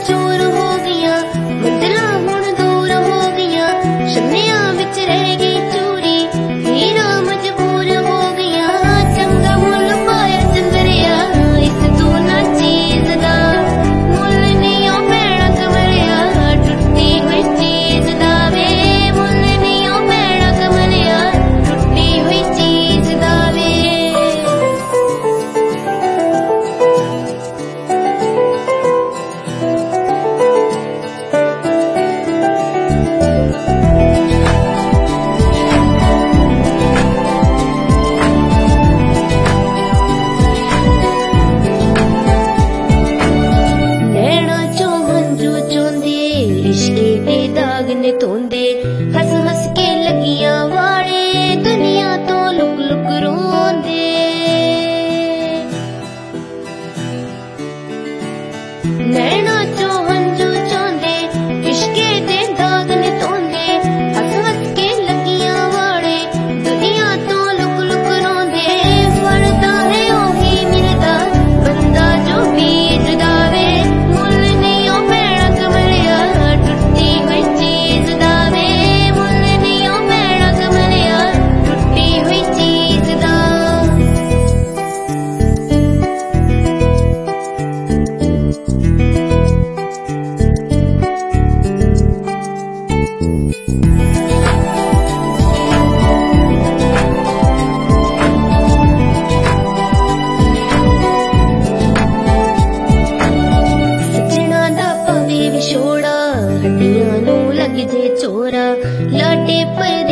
चोर हो गईयां, मंजिलां हुण दूर हो गईयां, शन्नियां विच रह गई चोरी, हीरां मजबूर हो गईयां। चंगा मुल पाया चंदरिया, इस तू ना चीज दा मुल नहीं ओ भैणा कमलिया, टुट्टी हुई चीज दा वे मुल नहीं ओ भैणा कमलिया, टुट्टी हुई चीज दा वे। नैना चो हंजू चोंदे, इश्के दे दाग ने धोंदे, हस हस के लगियां वाले, दुनिया तो लुक लुक रोंदे। नैना चो हंजू चोंदे, इश्के दे दाग ने धोंदे, हस हस के लगियां वाले, दुनिया तो लुक लुक रोंदे। फलदा है ओही मिलदा बंदा जो बीजदा वे, मुल नहीं ओ भैणा कमलिया, टुट्टी हुई चीज दा वे मुल नहीं ओ भैणा कमलिया, टुट्टी हुई चीज दा। सजना दा पवे विछोड़ा, हड्डियां नू लग जे चोरा, लाटे पर